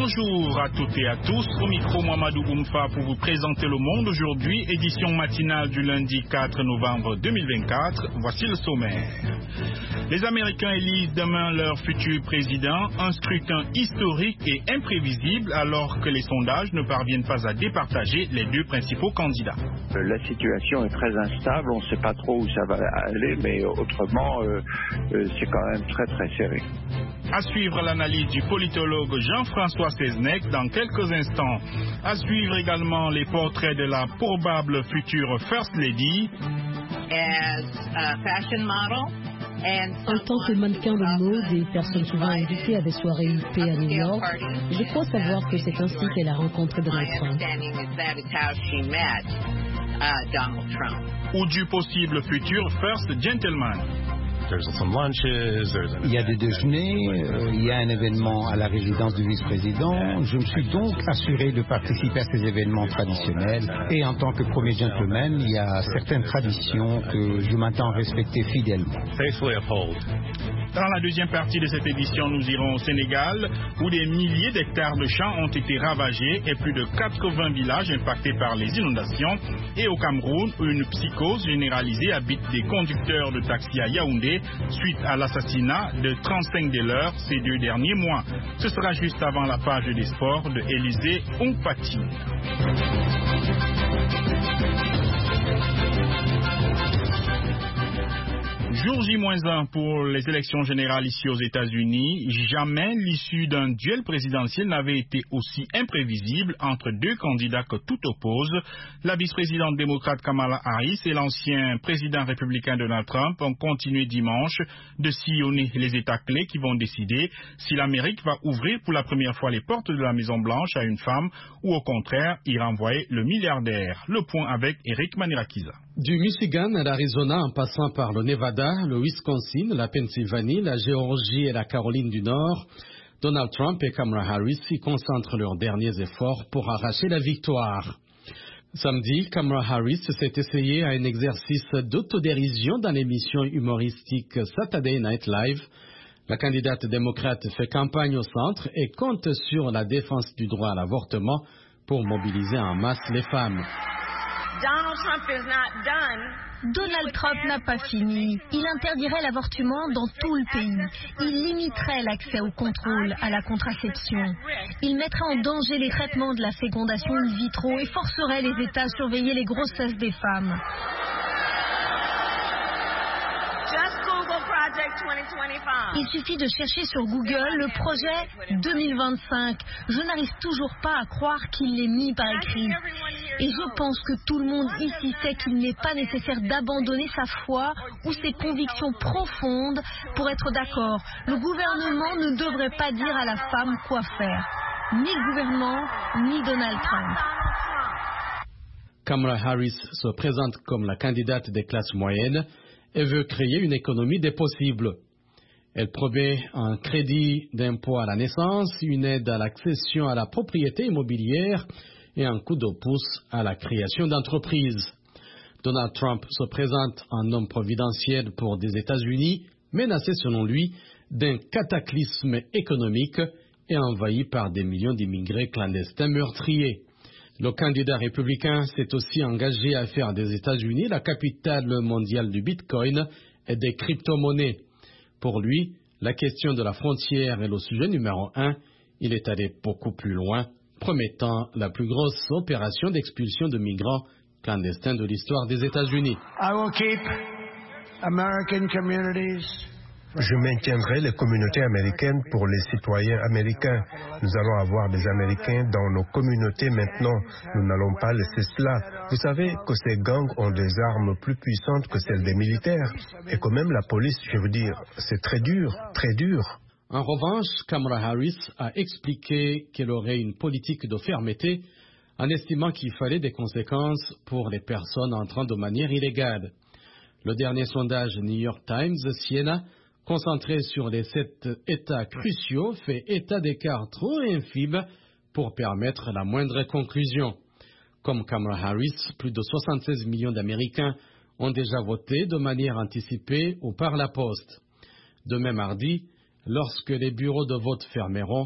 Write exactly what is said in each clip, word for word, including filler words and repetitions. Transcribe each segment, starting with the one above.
Bonjour à toutes et à tous, au micro Mamadou Oumfa pour vous présenter le monde aujourd'hui, édition matinale du lundi quatre novembre deux mille vingt-quatre. Voici le sommaire. Les Américains élisent demain leur futur président, un scrutin historique et imprévisible alors que les sondages ne parviennent pas à départager les deux principaux candidats. La situation est très instable, on ne sait pas trop où ça va aller, mais autrement, euh, euh, c'est quand même très très serré. À suivre l'analyse du politologue Jean-François Seznec dans quelques instants. À suivre également les portraits de la probable future First Lady. As a fashion model. En tant que mannequin de mode et personne souvent invitée à des soirées U P à New York, je crois savoir que c'est ainsi qu'elle a rencontré Donald Trump. Ou du possible futur First Gentleman. Il y a des déjeuners, euh, il y a un événement à la résidence du vice-président. Je me suis donc assuré de participer à ces événements traditionnels. Et en tant que premier gentleman, il y a certaines traditions que je m'attends à respecter fidèlement. Dans la deuxième partie de cette édition, nous irons au Sénégal, où des milliers d'hectares de champs ont été ravagés et plus de quatre-vingts villages impactés par les inondations. Et au Cameroun, où une psychose généralisée habite des conducteurs de taxi à Yaoundé suite à l'assassinat de trente-cinq des leurs ces deux derniers mois. Ce sera juste avant la page des sports de Élisée Ompati. Jour J moins un pour les élections générales ici aux États-Unis. Jamais l'issue d'un duel présidentiel n'avait été aussi imprévisible entre deux candidats que tout oppose. La vice-présidente démocrate Kamala Harris et l'ancien président républicain Donald Trump ont continué dimanche de sillonner les États clés qui vont décider si l'Amérique va ouvrir pour la première fois les portes de la Maison-Blanche à une femme ou au contraire y renvoyer le milliardaire. Le point avec Eric Manirakiza. Du Michigan à l'Arizona en passant par le Nevada, le Wisconsin, la Pennsylvanie, la Géorgie et la Caroline du Nord, Donald Trump et Kamala Harris y concentrent leurs derniers efforts pour arracher la victoire. Samedi, Kamala Harris s'est essayée à un exercice d'autodérision dans l'émission humoristique Saturday Night Live. La candidate démocrate fait campagne au centre et compte sur la défense du droit à l'avortement pour mobiliser en masse les femmes. Donald Trump n'a pas fini. Il interdirait l'avortement dans tout le pays. Il limiterait l'accès au contrôle, à la contraception. Il mettrait en danger les traitements de la fécondation in vitro et forcerait les États à surveiller les grossesses des femmes. Il suffit de chercher sur Google le projet deux mille vingt-cinq. Je n'arrive toujours pas à croire qu'il l'ait mis par écrit. Et je pense que tout le monde ici sait qu'il n'est pas nécessaire d'abandonner sa foi ou ses convictions profondes pour être d'accord. Le gouvernement ne devrait pas dire à la femme quoi faire. Ni le gouvernement, ni Donald Trump. Kamala Harris se présente comme la candidate des classes moyennes et veut créer une économie des possibles. Elle promet un crédit d'impôt à la naissance, une aide à l'accession à la propriété immobilière et un coup de pouce à la création d'entreprises. Donald Trump se présente en homme providentiel pour des États-Unis, menacés selon lui d'un cataclysme économique et envahi par des millions d'immigrés clandestins meurtriers. Le candidat républicain s'est aussi engagé à faire des États-Unis la capitale mondiale du Bitcoin et des crypto-monnaies. Pour lui, la question de la frontière est le sujet numéro un. Il est allé beaucoup plus loin, promettant la plus grosse opération d'expulsion de migrants clandestins de l'histoire des États-Unis. I will keep American communities. Je maintiendrai les communautés américaines pour les citoyens américains. Nous allons avoir des Américains dans nos communautés maintenant. Nous n'allons pas laisser cela. Vous savez que ces gangs ont des armes plus puissantes que celles des militaires. Et que même la police, je veux dire, c'est très dur, très dur. En revanche, Kamala Harris a expliqué qu'elle aurait une politique de fermeté en estimant qu'il fallait des conséquences pour les personnes entrant de manière illégale. Le dernier sondage New York Times, Siena, concentré sur les sept États cruciaux, fait état d'écarts trop infimes pour permettre la moindre conclusion. Comme Kamala Harris, plus de soixante-seize millions d'Américains ont déjà voté de manière anticipée ou par la poste. Demain mardi, lorsque les bureaux de vote fermeront,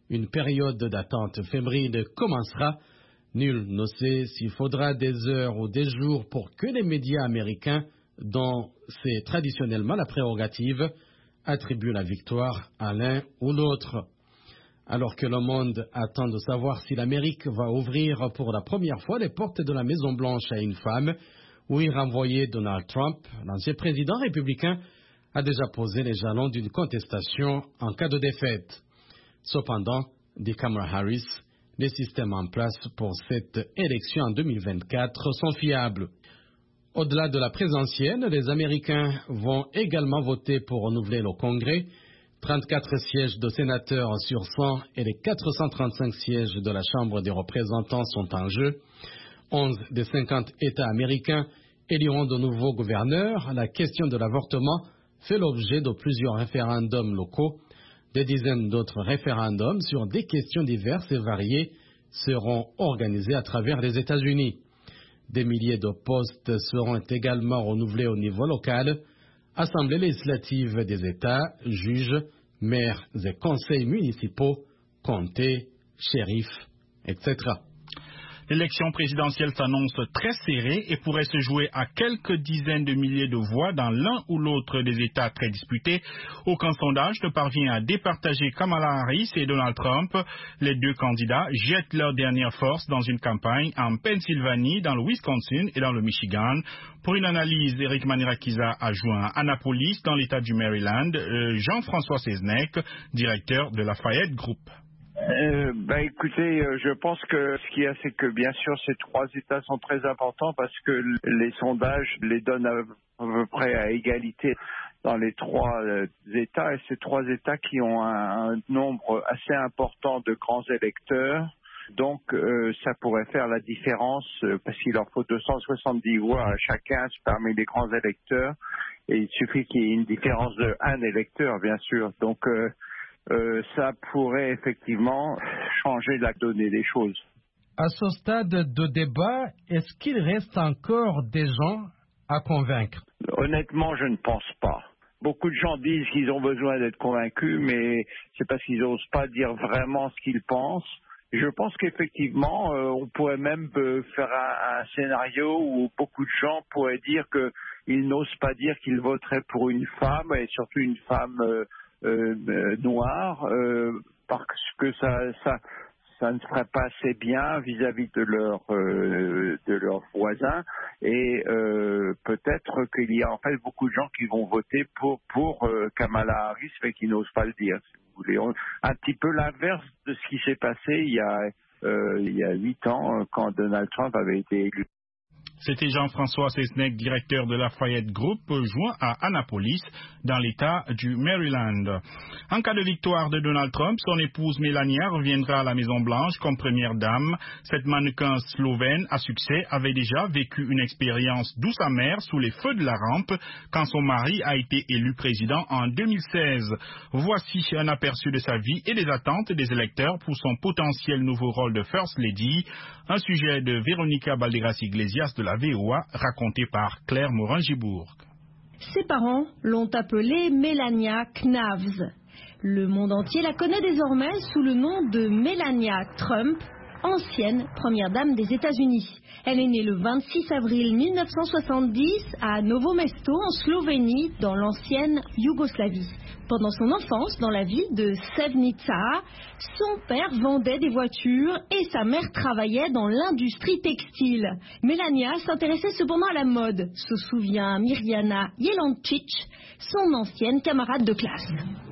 Une période d'attente fébrile commencera. Nul ne sait s'il faudra des heures ou des jours pour que les médias américains, dont c'est traditionnellement la prérogative, attribuent la victoire à l'un ou l'autre. Alors que le monde attend de savoir si l'Amérique va ouvrir pour la première fois les portes de la Maison-Blanche à une femme ou y renvoyer Donald Trump, l'ancien président républicain a déjà posé les jalons d'une contestation en cas de défaite. Cependant, dit Kamala Harris, les systèmes en place pour cette élection en deux mille vingt-quatre sont fiables. Au-delà de la présidentielle, les Américains vont également voter pour renouveler le Congrès. trente-quatre sièges de sénateurs sur cent et les quatre cent trente-cinq sièges de la Chambre des représentants sont en jeu. onze des cinquante États américains éliront de nouveaux gouverneurs. La question de l'avortement fait l'objet de plusieurs référendums locaux. Des dizaines d'autres référendums sur des questions diverses et variées seront organisés à travers les États-Unis. Des milliers de postes seront également renouvelés au niveau local. Assemblées législatives des États, juges, maires et conseils municipaux, comtés, shérifs, et cetera. L'élection présidentielle s'annonce très serrée et pourrait se jouer à quelques dizaines de milliers de voix dans l'un ou l'autre des États très disputés. Aucun sondage ne parvient à départager Kamala Harris et Donald Trump. Les deux candidats jettent leur dernière force dans une campagne en Pennsylvanie, dans le Wisconsin et dans le Michigan. Pour une analyse, Eric Manirakiza a joint à Annapolis, dans l'État du Maryland, euh, Jean-François Seznec, directeur de Lafayette Group. Euh, bah écoutez, euh, je pense que ce qu'il y a, c'est que bien sûr ces trois États sont très importants parce que les sondages les donnent à, à peu près à égalité dans les trois euh, États, et ces trois États qui ont un, un nombre assez important de grands électeurs. Donc euh, ça pourrait faire la différence euh, parce qu'il leur faut deux cent soixante-dix voix à chacun parmi les grands électeurs, et il suffit qu'il y ait une différence de un électeur, bien sûr. Donc euh, Euh, ça pourrait effectivement changer la donnée des choses. À ce stade de débat, est-ce qu'il reste encore des gens à convaincre? Honnêtement, je ne pense pas. Beaucoup de gens disent qu'ils ont besoin d'être convaincus, mais c'est parce qu'ils n'osent pas dire vraiment ce qu'ils pensent. Je pense qu'effectivement, euh, on pourrait même euh, faire un, un scénario où beaucoup de gens pourraient dire qu'ils n'osent pas dire qu'ils voteraient pour une femme, et surtout une femme euh, Euh, euh, noir, euh, parce que ça, ça, ça ne serait pas assez bien vis-à-vis de leurs euh, de leurs voisins, et euh, peut-être qu'il y a en fait beaucoup de gens qui vont voter pour pour euh, Kamala Harris, mais qui n'osent pas le dire. Si vous voulez, On, un petit peu l'inverse de ce qui s'est passé il y a euh, il y a huit ans quand Donald Trump avait été élu. C'était Jean-François Seznec, directeur de Lafayette Group, joint à Annapolis, dans l'État du Maryland. En cas de victoire de Donald Trump, son épouse Melania reviendra à la Maison-Blanche comme première dame. Cette mannequin slovène à succès avait déjà vécu une expérience douce amère sous les feux de la rampe quand son mari a été élu président en deux mille seize. Voici un aperçu de sa vie et des attentes des électeurs pour son potentiel nouveau rôle de First Lady. Un sujet de Véronica Balderas-Iglesias de la V O A, raconté par Claire Morin-Gibourg. Ses parents l'ont appelée Melania Knavs. Le monde entier la connaît désormais sous le nom de Melania Trump, ancienne première dame des États-Unis. Elle est née le vingt-six avril mille neuf cent soixante-dix à Novo Mesto, en Slovénie, dans l'ancienne Yougoslavie. Pendant son enfance, dans la ville de Sevnica, son père vendait des voitures et sa mère travaillait dans l'industrie textile. Melania s'intéressait cependant à la mode, se souvient Mirjana Jelancic, son ancienne camarade de classe.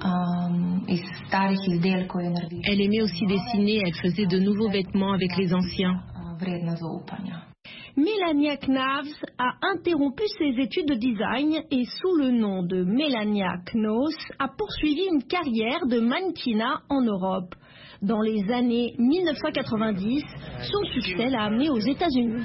Elle aimait aussi dessiner, elle faisait de nouveaux vêtements avec les anciens. Melania Knavs a interrompu ses études de design et sous le nom de Melania Knoos a poursuivi une carrière de mannequinat en Europe. Dans les années mille neuf cent quatre-vingt-dix, son succès l'a amenée aux États-Unis.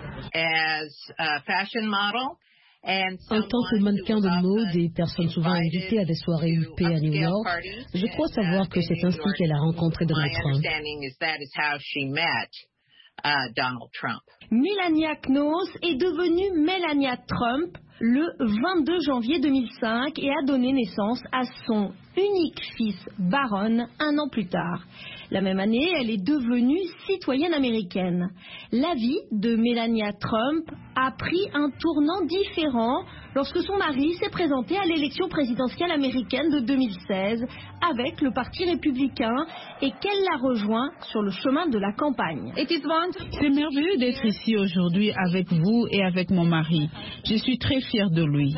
En tant que mannequin de mode et personne souvent invitée à des soirées huppées à New York, je crois savoir que c'est ainsi qu'elle a rencontré Donald Trump. Uh, Donald Trump. Melania Knoos est devenue Melania Trump le vingt-deux janvier deux mille cinq et a donné naissance à son unique fils, Baron, un an plus tard. La même année, elle est devenue citoyenne américaine. La vie de Melania Trump a pris un tournant différent lorsque son mari s'est présenté à l'élection présidentielle américaine de deux mille seize avec le Parti républicain et qu'elle l'a rejoint sur le chemin de la campagne. C'est merveilleux d'être ici aujourd'hui avec vous et avec mon mari. Je suis très fière de lui.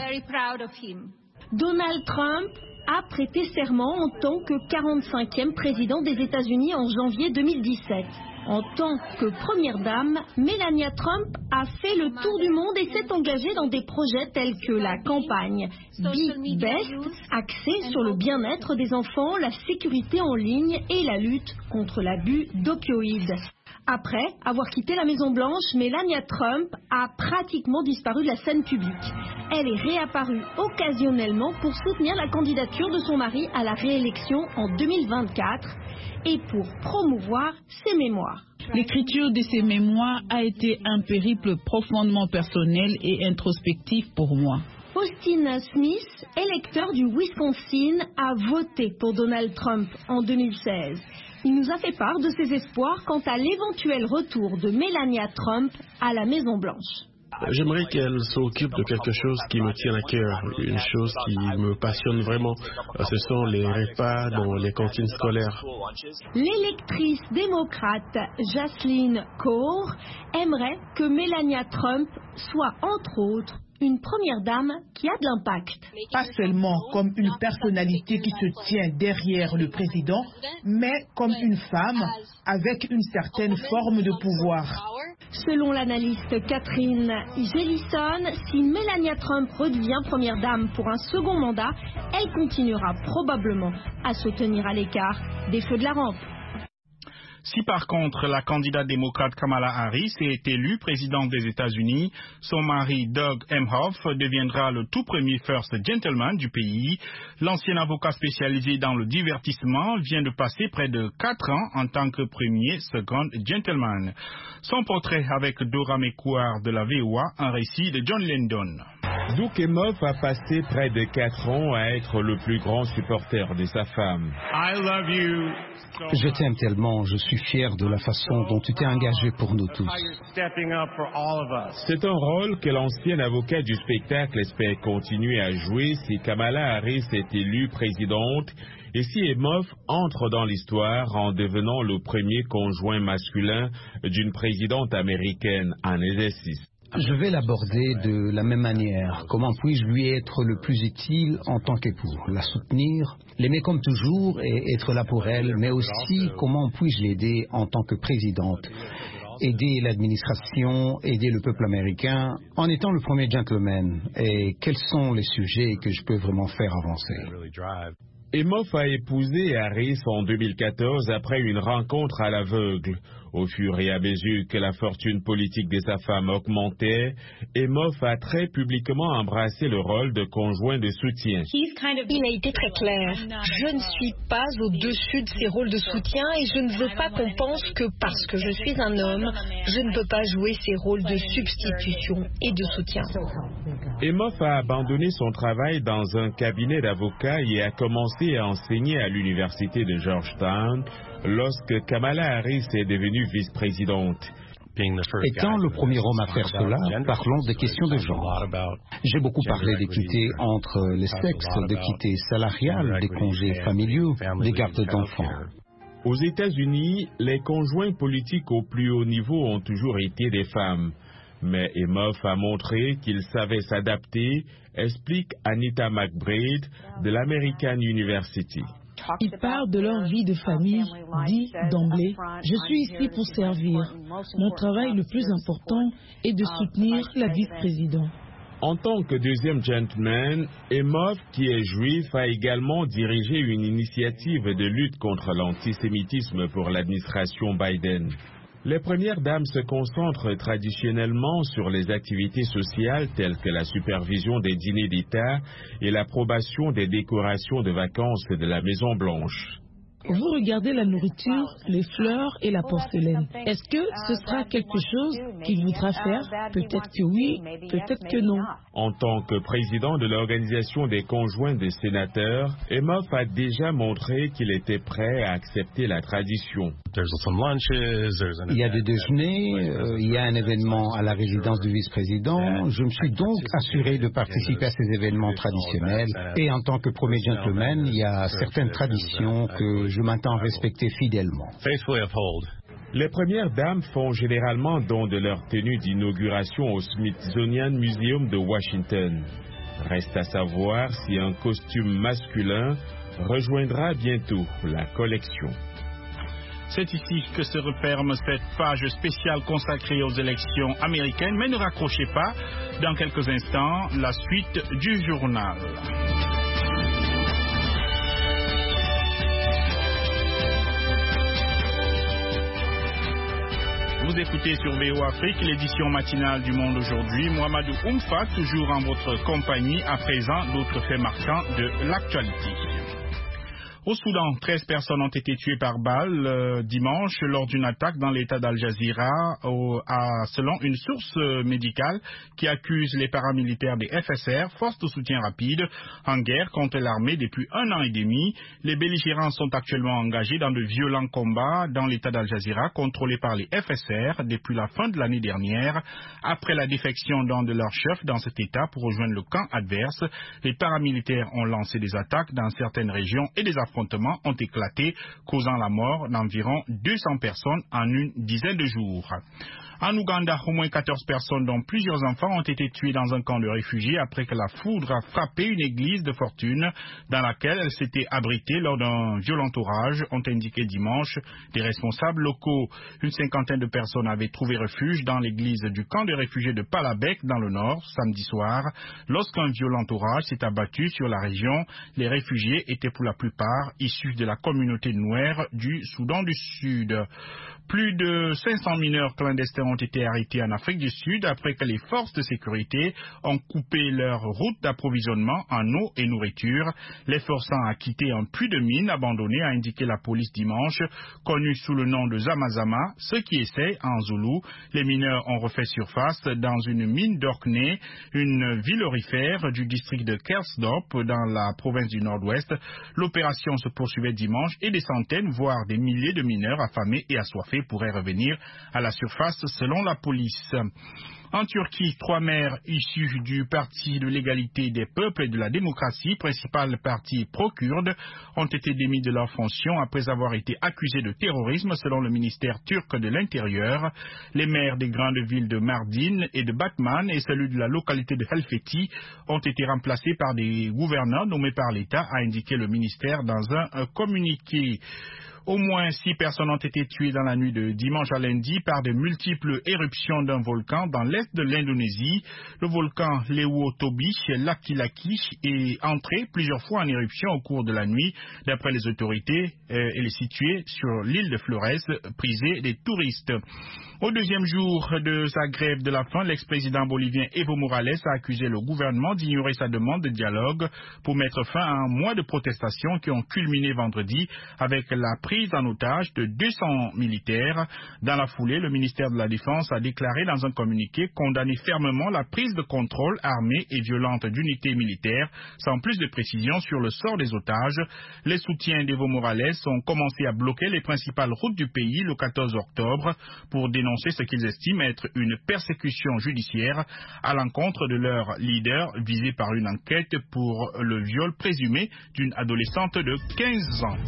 Donald Trump a prêté serment en tant que quarante-cinquième président des États-Unis en janvier deux mille dix-sept. En tant que première dame, Melania Trump a fait le tour du monde et s'est engagée dans des projets tels que la campagne Be Best, axée sur le bien-être des enfants, la sécurité en ligne et la lutte contre l'abus d'opioïdes. Après avoir quitté la Maison-Blanche, Melania Trump a pratiquement disparu de la scène publique. Elle est réapparue occasionnellement pour soutenir la candidature de son mari à la réélection en deux mille vingt-quatre et pour promouvoir ses mémoires. L'écriture de ces mémoires a été un périple profondément personnel et introspectif pour moi. Austin Smith, électeur du Wisconsin, a voté pour Donald Trump en deux mille seize. Il nous a fait part de ses espoirs quant à l'éventuel retour de Melania Trump à la Maison-Blanche. J'aimerais qu'elle s'occupe de quelque chose qui me tient à cœur, une chose qui me passionne vraiment. Ce sont les repas dans les cantines scolaires. L'électrice démocrate Jaslyn Kaur aimerait que Melania Trump soit, entre autres, une première dame qui a de l'impact. Pas seulement comme une personnalité qui se tient derrière le président, mais comme une femme avec une certaine forme de pouvoir. Selon l'analyste Catherine Jellison, si Melania Trump redevient première dame pour un second mandat, elle continuera probablement à se tenir à l'écart des feux de la rampe. Si par contre la candidate démocrate Kamala Harris est élue présidente des États-Unis, son mari Doug Emhoff deviendra le tout premier First Gentleman du pays. L'ancien avocat spécialisé dans le divertissement vient de passer près de quatre ans en tant que premier Second Gentleman. Son portrait avec Dora Mekouar de la V O A, un récit de John Lendon. Doug Emhoff a passé près de quatre ans à être le plus grand supporter de sa femme. I love you. Je t'aime tellement, je suis fier de la façon dont tu t'es engagé pour nous tous. C'est un rôle que l'ancien avocat du spectacle espère continuer à jouer si Kamala Harris est élue présidente et si Emhoff entre dans l'histoire en devenant le premier conjoint masculin d'une présidente américaine en exercice. Je vais l'aborder de la même manière. Comment puis-je lui être le plus utile en tant qu'époux? La soutenir, l'aimer comme toujours et être là pour elle, mais aussi comment puis-je l'aider en tant que présidente? Aider l'administration, aider le peuple américain en étant le premier gentleman. Et quels sont les sujets que je peux vraiment faire avancer? Emhoff a épousé Harris en deux mille quatorze après une rencontre à l'aveugle. Au fur et à mesure que la fortune politique de sa femme augmentait, Emhoff a très publiquement embrassé le rôle de conjoint de soutien. Il a été très clair. Je ne suis pas au-dessus de ces rôles de soutien et je ne veux pas qu'on pense que parce que je suis un homme, je ne peux pas jouer ces rôles de substitution et de soutien. Emhoff a abandonné son travail dans un cabinet d'avocats et a commencé à enseigner à l'université de Georgetown lorsque Kamala Harris est devenue vice-présidente. Étant le premier homme à faire cela, parlons des questions de genre. J'ai beaucoup parlé d'équité entre les sexes, d'équité salariale, des congés familiaux, des gardes d'enfants. Aux États-Unis, les conjoints politiques au plus haut niveau ont toujours été des femmes. Mais Emhoff a montré qu'il savait s'adapter, explique Anita McBride de l'American University. Ils parlent de leur vie de famille, dit d'emblée, je suis ici pour servir. Mon travail le plus important est de soutenir la vice-présidente. En tant que deuxième gentleman, Emhoff, qui est juif, a également dirigé une initiative de lutte contre l'antisémitisme pour l'administration Biden. Les premières dames se concentrent traditionnellement sur les activités sociales telles que la supervision des dîners d'État et l'approbation des décorations de vacances de la Maison-Blanche. Vous regardez la nourriture, les fleurs et la porcelaine. Est-ce que ce sera quelque chose qu'il voudra faire? Peut-être que oui, peut-être que non. En tant que président de l'Organisation des conjoints des sénateurs, Emhoff a déjà montré qu'il était prêt à accepter la tradition. Il y a des déjeuners, euh, il y a un événement à la résidence du vice-président. Je me suis donc assuré de participer à ces événements traditionnels. Et en tant que premier gentleman, il y a certaines traditions que je m'attends à respecter fidèlement. Les premières dames font généralement don de leur tenue d'inauguration au Smithsonian Museum de Washington. Reste à savoir si un costume masculin rejoindra bientôt la collection. C'est ici que se referme cette page spéciale consacrée aux élections américaines, mais ne raccrochez pas, dans quelques instants, la suite du journal. Vous écoutez sur V O Afrique l'édition matinale du Monde aujourd'hui. Mohamedou Oumfa, toujours en votre compagnie, à présent d'autres faits marquants de l'actualité. Au Soudan, treize personnes ont été tuées par balle euh, dimanche lors d'une attaque dans l'état d'Al Jazeera, au, à, selon une source euh, médicale qui accuse les paramilitaires des F S R, forces de soutien rapide, en guerre contre l'armée depuis un an et demi. Les belligérants sont actuellement engagés dans de violents combats dans l'état d'Al Jazeera, contrôlé par les F S R depuis la fin de l'année dernière. Après la défection d'un de leurs chefs dans cet état pour rejoindre le camp adverse, les paramilitaires ont lancé des attaques dans certaines régions et des affrontements ont éclaté, causant la mort d'environ deux cents personnes en une dizaine de jours. En Ouganda, au moins quatorze personnes, dont plusieurs enfants, ont été tuées dans un camp de réfugiés après que la foudre a frappé une église de fortune dans laquelle elles s'étaient abritées lors d'un violent orage, ont indiqué dimanche des responsables locaux. Une cinquantaine de personnes avaient trouvé refuge dans l'église du camp de réfugiés de Palabek dans le nord samedi soir. Lorsqu'un violent orage s'est abattu sur la région, les réfugiés étaient pour la plupart issus de la communauté Nouer du Soudan du Sud. Plus de cinq cents mineurs clandestins ont été arrêtés en Afrique du Sud après que les forces de sécurité ont coupé leur route d'approvisionnement en eau et nourriture, les forçant à quitter un puits de mine abandonné, a indiqué la police dimanche, connu sous le nom de Zamazama, ce qui essaie en Zoulou. Les mineurs ont refait surface dans une mine d'Orkney, une ville aurifère du district de Kersdorp dans la province du Nord-Ouest. L'opération se poursuivait dimanche et des centaines, voire des milliers de mineurs affamés et assoiffés pourraient revenir à la surface selon la police. En Turquie, trois maires issus du Parti de l'égalité des peuples et de la démocratie, principal parti pro-kurde, ont été démis de leurs fonctions après avoir été accusés de terrorisme selon le ministère turc de l'Intérieur. Les maires des grandes villes de Mardin et de Batman et celui de la localité de Helfeti ont été remplacés par des gouverneurs nommés par l'État, a indiqué le ministère dans un, un communiqué. Au moins six personnes ont été tuées dans la nuit de dimanche à lundi par de multiples éruptions d'un volcan dans l'est de l'Indonésie. Le volcan Lewotobih Laki-Laki est entré plusieurs fois en éruption au cours de la nuit. D'après les autorités, euh, elle est située sur l'île de Flores, prisée des touristes. Au deuxième jour de sa grève de la faim, l'ex-président bolivien Evo Morales a accusé le gouvernement d'ignorer sa demande de dialogue pour mettre fin à un mois de protestations qui ont culminé vendredi avec la prise en otage de deux cents militaires. Dans la foulée, le ministère de la Défense a déclaré dans un communiqué condamner fermement la prise de contrôle armée et violente d'unités militaires, sans plus de précision sur le sort des otages. Les soutiens d'Evo Morales ont commencé à bloquer les principales routes du pays le quatorze octobre pour dénoncer ce qu'ils estiment être une persécution judiciaire à l'encontre de leur leader visé par une enquête pour le viol présumé d'une adolescente de quinze ans.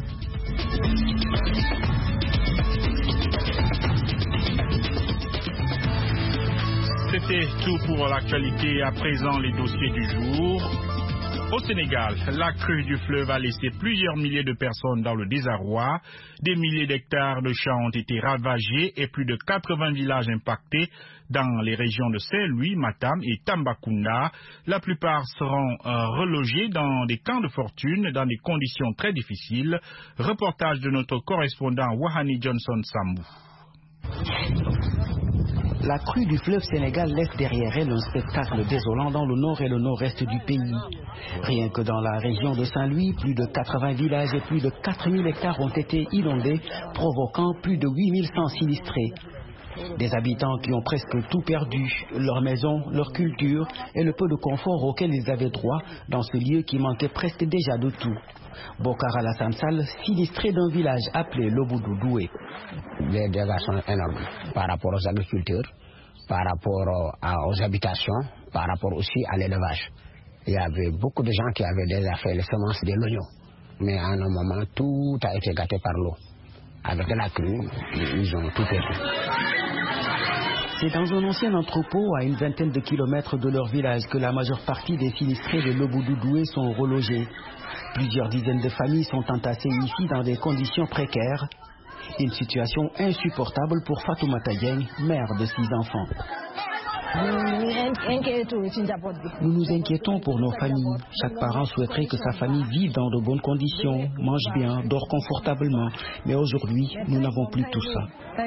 C'était tout pour l'actualité. À présent, les dossiers du jour. Au Sénégal, la crue du fleuve a laissé plusieurs milliers de personnes dans le désarroi. Des milliers d'hectares de champs ont été ravagés et plus de quatre-vingts villages impactés dans les régions de Saint-Louis, Matam et Tambacounda. La plupart seront euh, relogés dans des camps de fortune dans des conditions très difficiles. Reportage de notre correspondant Wahani Johnson Sambou. La crue du fleuve Sénégal laisse derrière elle un spectacle désolant dans le nord et le nord-est du pays. Rien que dans la région de Saint-Louis, plus de quatre-vingts villages et plus de quatre mille hectares ont été inondés, provoquant plus de huit mille cent sinistrés. Des habitants qui ont presque tout perdu, leur maison, leur culture et le peu de confort auquel ils avaient droit dans ce lieu qui manquait presque déjà de tout. Bokar Alassane Sall, sinistré d'un village appelé Lobou-Doudoué. Les dégâts sont énormes par rapport aux agricultures, par rapport aux habitations, par rapport aussi à l'élevage. Il y avait beaucoup de gens qui avaient déjà fait les semences de l'oignon, mais à un moment, tout a été gâté par l'eau. Avec la crue, ils ont tout perdu. C'est dans un ancien entrepôt à une vingtaine de kilomètres de leur village que la majeure partie des sinistrés de Lobou-Doudoué sont relogés. Plusieurs dizaines de familles sont entassées ici dans des conditions précaires. Une situation insupportable pour Fatoumata Dieng, mère de six enfants. Nous nous inquiétons pour nos familles. Chaque parent souhaiterait que sa famille vive dans de bonnes conditions, mange bien, dort confortablement. Mais aujourd'hui, nous n'avons plus tout ça.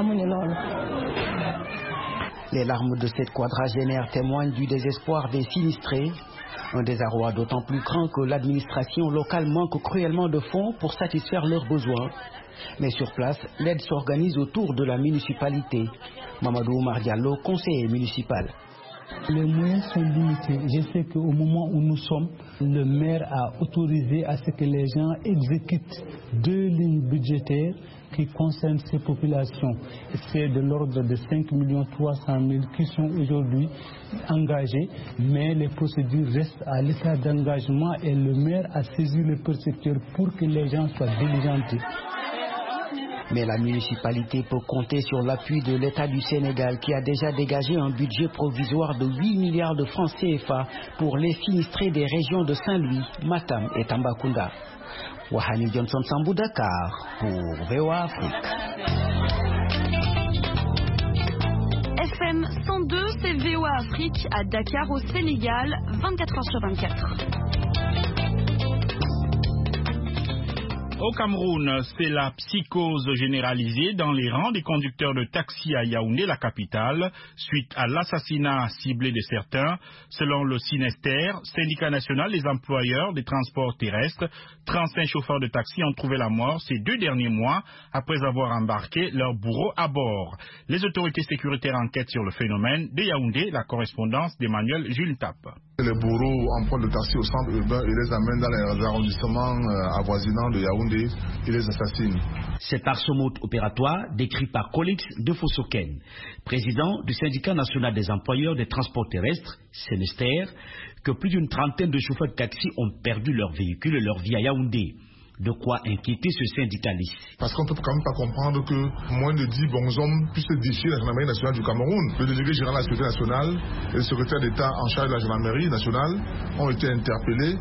Les larmes de cette quadragénaire témoignent du désespoir des sinistrés. Un désarroi d'autant plus grand que l'administration locale manque cruellement de fonds pour satisfaire leurs besoins. Mais sur place, l'aide s'organise autour de la municipalité. Mamadou Oumar Diallo, conseiller municipal. Les moyens sont limités. Je sais qu'au moment où nous sommes, le maire a autorisé à ce que les gens exécutent deux lignes budgétaires qui concernent ces populations. C'est de l'ordre de cinq millions trois cent mille qui sont aujourd'hui engagés, mais les procédures restent à l'état d'engagement et le maire a saisi le percepteur pour que les gens soient diligentés. Mais la municipalité peut compter sur l'appui de l'État du Sénégal qui a déjà dégagé un budget provisoire de huit milliards de francs C F A pour les sinistrés des régions de Saint-Louis, Matam et Tambacounda. Wahani Johnson Sambou, Dakar pour V O A Afrique. F M cent deux, c'est V O A Afrique à Dakar au Sénégal, vingt-quatre heures sur vingt-quatre. Au Cameroun, c'est la psychose généralisée dans les rangs des conducteurs de taxi à Yaoundé, la capitale, suite à l'assassinat ciblé de certains. Selon le Sinester, syndicat national des employeurs des transports terrestres, trente-cinq chauffeurs de taxi ont trouvé la mort ces deux derniers mois après avoir embarqué leur bourreau à bord. Les autorités sécuritaires enquêtent sur le phénomène. De Yaoundé, la correspondance d'Emmanuel Jules Tap. Les bourreaux empruntent le taxi au centre urbain et les amènent dans les arrondissements avoisinants de Yaoundé et les assassinent. C'est par ce mode opératoire décrit par Colix de Fossoken, président du syndicat national des employeurs des transports terrestres, Sinester, que plus d'une trentaine de chauffeurs de taxi ont perdu leur véhicule et leur vie à Yaoundé. De quoi inquiéter ce syndicaliste. Parce qu'on ne peut quand même pas comprendre que moins de dix bons hommes puissent défier la gendarmerie nationale du Cameroun. Le délégué général de la sécurité nationale et le secrétaire d'État en charge de la gendarmerie nationale ont été interpellés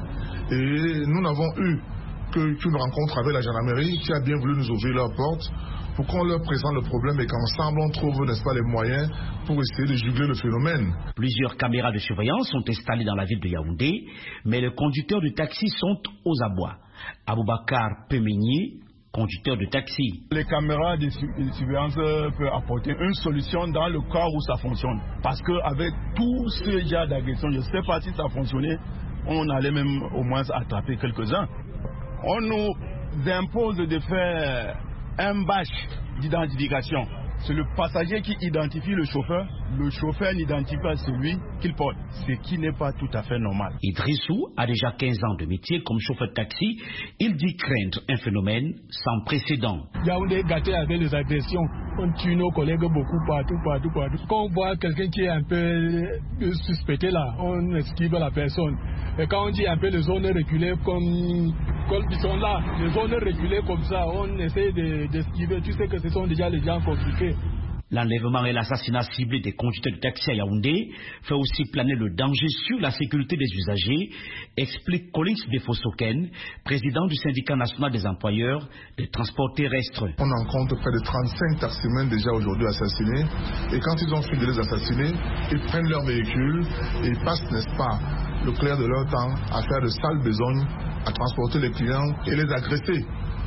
et nous n'avons eu qu'une rencontre avec la gendarmerie qui a bien voulu nous ouvrir leurs portes pour qu'on leur présente le problème et qu'ensemble on trouve, n'est-ce pas, les moyens pour essayer de juguler le phénomène. Plusieurs caméras de surveillance sont installées dans la ville de Yaoundé, mais les conducteurs de taxi sont aux abois. Aboubakar Pemeigny, conducteur de taxi. Les caméras de surveillance peuvent apporter une solution dans le cas où ça fonctionne. Parce qu'avec tout ce genre d'agression, je ne sais pas si ça fonctionnait, on allait même au moins attraper quelques-uns. On nous impose de faire un badge d'identification. C'est le passager qui identifie le chauffeur. Le chauffeur n'identifie pas celui qu'il porte, ce qui n'est pas tout à fait normal. Idrissou a déjà quinze ans de métier comme chauffeur de taxi. Il dit craindre un phénomène sans précédent. Yaoundé est gâté avec les agressions. On tue nos collègues beaucoup partout, partout, partout. Quand on voit quelqu'un qui est un peu suspecté là, on esquive la personne. Et quand on dit un peu les zones reculées comme, comme ils sont là, les zones reculées comme ça, on essaie d'esquiver. De, tu sais que ce sont déjà les gens compliqués. L'enlèvement et l'assassinat ciblé des conducteurs de taxi à Yaoundé fait aussi planer le danger sur la sécurité des usagers, explique Collins Defossoken, président du syndicat national des employeurs des transports terrestres. On en compte près de trente-cinq taximens déjà aujourd'hui assassinés, et quand ils ont fini de les assassiner, ils prennent leur véhicule et ils passent, n'est-ce pas, le clair de leur temps à faire de sales besognes, à transporter les clients et les agresser.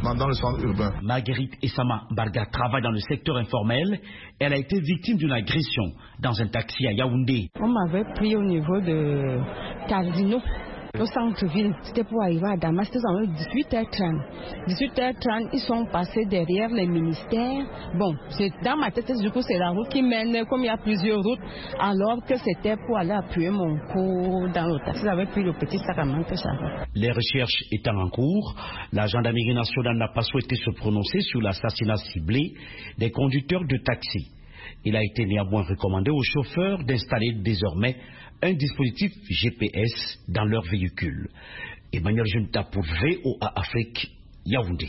dans le centre urbain. Marguerite Essama Barga travaille dans le secteur informel. Elle a été victime d'une agression dans un taxi à Yaoundé. On m'avait pris au niveau de Casino, au centre-ville. C'était pour arriver à Damas. C'était en dix-huit heures trente. dix-huit heures trente, ils sont passés derrière les ministères. Bon, dans ma tête, du coup, c'est la route qui mène, comme il y a plusieurs routes, alors que c'était pour aller appuyer mon cours dans le taxi. J'avais pris le petit sac à main que j'avais. Les recherches étant en cours, la gendarmerie nationale n'a pas souhaité se prononcer sur l'assassinat ciblé des conducteurs de taxi. Il a été néanmoins recommandé aux chauffeurs d'installer désormais un dispositif G P S dans leur véhicule. Emmanuel Junta pour V O A Afrique, Yaoundé.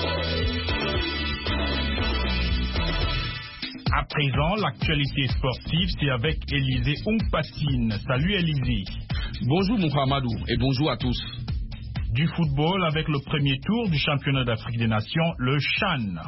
À présent, l'actualité sportive, c'est avec Élisée Oungpatine. Salut Élisée. Bonjour Mohamedou et bonjour à tous. Du football avec le premier tour du championnat d'Afrique des Nations, le CHAN.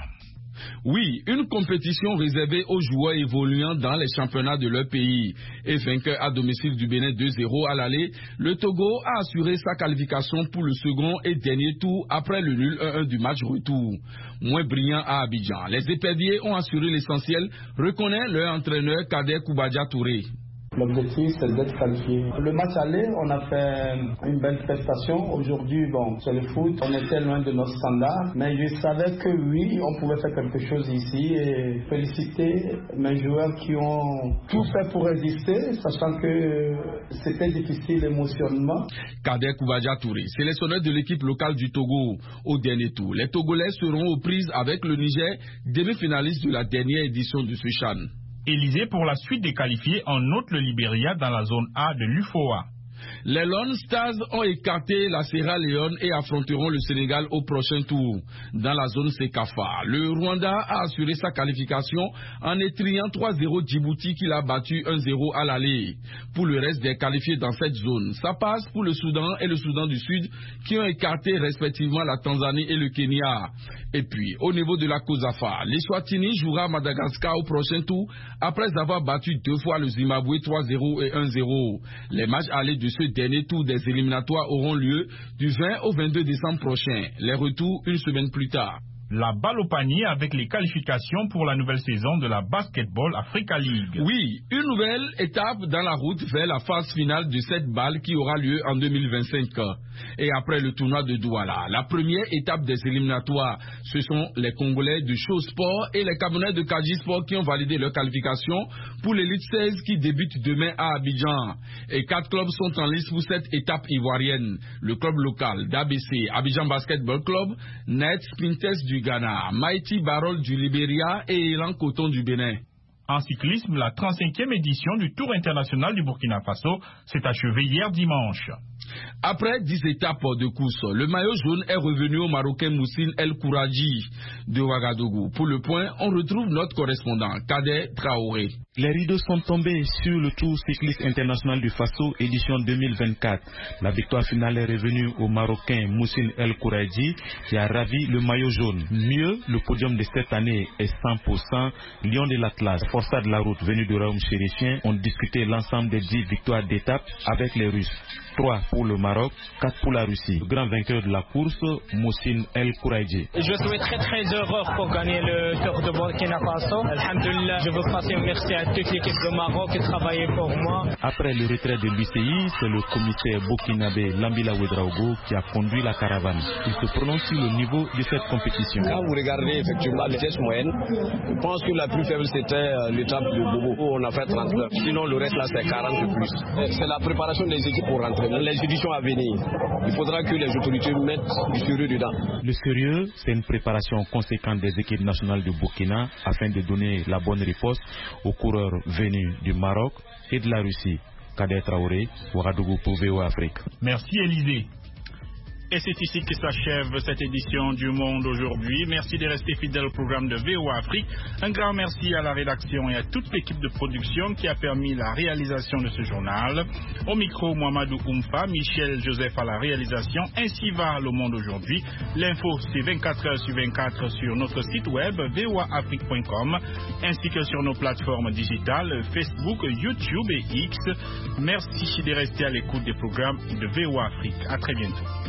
Oui, une compétition réservée aux joueurs évoluant dans les championnats de leur pays. Et vainqueur à domicile du Bénin deux zéro à l'aller, le Togo a assuré sa qualification pour le second et dernier tour après le nul un un du match retour. Moins brillant à Abidjan, les éperviers ont assuré l'essentiel, reconnaît leur entraîneur Kader Koubadia Touré. L'objectif, c'est d'être qualifié. Le match aller, on a fait une belle prestation. Aujourd'hui, bon, c'est le foot. On était loin de nos standards. Mais je savais que oui, on pouvait faire quelque chose ici. Et féliciter mes joueurs qui ont tout fait pour résister, sachant que c'était difficile émotionnellement. Kader Koubadia Touré, sélectionneur de l'équipe locale du Togo au dernier tour. Les Togolais seront aux prises avec le Niger, demi-finaliste de la dernière édition de ce CHAN. Élysée pour la suite des qualifiés en note le Libéria dans la zone A de l'U F O A. Les Lone Stars ont écarté la Sierra Leone et affronteront le Sénégal au prochain tour. Dans la zone Sekafa, le Rwanda a assuré sa qualification en étriant trois zéro Djibouti qu'il a battu un zéro à l'aller. Pour le reste des qualifiés dans cette zone, ça passe pour le Soudan et le Soudan du Sud qui ont écarté respectivement la Tanzanie et le Kenya. Et puis, au niveau de la COSAFA, l'Eswatini jouera Madagascar au prochain tour après avoir battu deux fois le Zimbabwe trois zéro et un zéro. Les matchs allés de ce dernier tour des éliminatoires auront lieu du vingt au vingt-deux décembre prochain. Les retours une semaine plus tard. La balle au panier avec les qualifications pour la nouvelle saison de la Basketball Africa League. Oui, une nouvelle étape dans la route vers la phase finale de cette balle qui aura lieu en deux mille vingt-cinq. Et après le tournoi de Douala, la première étape des éliminatoires, ce sont les Congolais du Show Sport et les Camerounais de Kaji Sport qui ont validé leur qualification pour l'élite seize qui débute demain à Abidjan. Et quatre clubs sont en lice pour cette étape ivoirienne. Le club local d'A B C, Abidjan Basketball Club, Nets Pintes du Ghana, Mighty Barol du Libéria et Elan Coton du Bénin. En cyclisme, la trente-cinquième édition du Tour international du Burkina Faso s'est achevée hier dimanche. Après dix étapes de course, le maillot jaune est revenu au Marocain Moussine El Kouraji de Ouagadougou. Pour le point, on retrouve notre correspondant, Kader Traoré. Les rideaux sont tombés sur le Tour cycliste international du Faso, édition deux mille vingt-quatre. La victoire finale est revenue au Marocain Moussine El Kouraji qui a ravi le maillot jaune. Mieux, le podium de cette année est cent pour cent Lion de l'Atlas, Forçat de la route venu de Raoum Chérifien ont discuté l'ensemble des dix victoires d'étape avec les Russes. trois pour le Maroc, quatre pour la Russie. Le grand vainqueur de la course, Moussine El Kouraji. Je suis très très heureux pour gagner le Tour de Burkina Faso. Alhamdulillah, je veux passer un merci à toute l'équipe de Maroc qui travaillait pour moi. Après le retrait de l'U C I, c'est le commissaire burkinabé Lambila Ouedraogo qui a conduit la caravane. Il se prononce sur le niveau de cette compétition. Quand vous regardez effectivement les tests moyennes, je pense que la plus faible c'était l'étape de Bobo où on a fait trente heures. Sinon le reste là c'est quarante de plus. C'est la préparation des équipes pour rentrer. Les éditions à venir, il faudra que les autorités mettent du sérieux dedans. Le sérieux, c'est une préparation conséquente des équipes nationales de Burkina afin de donner la bonne réponse aux coureurs venus du Maroc et de la Russie. Kader Traoré, Ouagadougou pour V O A Afrique. Merci Élisée. Et c'est ici que s'achève cette édition du Monde aujourd'hui. Merci de rester fidèle au programme de V O A Afrique. Un grand merci à la rédaction et à toute l'équipe de production qui a permis la réalisation de ce journal. Au micro, Mohamedou Oumfa, Michel Joseph à la réalisation. Ainsi va le Monde aujourd'hui. L'info, c'est vingt-quatre heures sur vingt-quatre sur notre site web v o a afrique point com ainsi que sur nos plateformes digitales Facebook, YouTube et X. Merci de rester à l'écoute des programmes de V O A Afrique. À très bientôt.